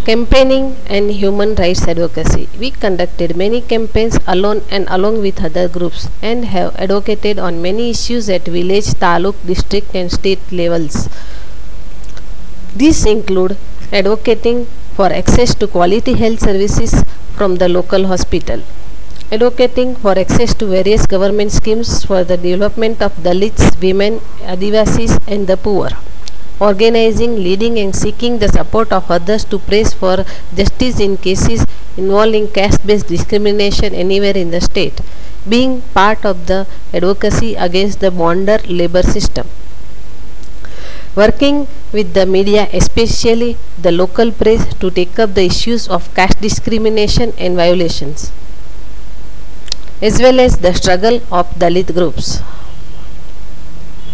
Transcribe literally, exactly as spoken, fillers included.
Campaigning and human rights advocacy. We conducted many campaigns alone and along with other groups and have advocated on many issues at village, taluk, district and state levels. These include advocating for access to quality health services from the local hospital, advocating for access to various government schemes for the development of Dalits, women, Adivasis and the poor, organizing, leading and seeking the support of others to press for justice in cases involving caste-based discrimination anywhere in the state, being part of the advocacy against the bonder labor system, working with the media, especially the local press, to take up the issues of caste discrimination and violations, as well as the struggle of Dalit groups.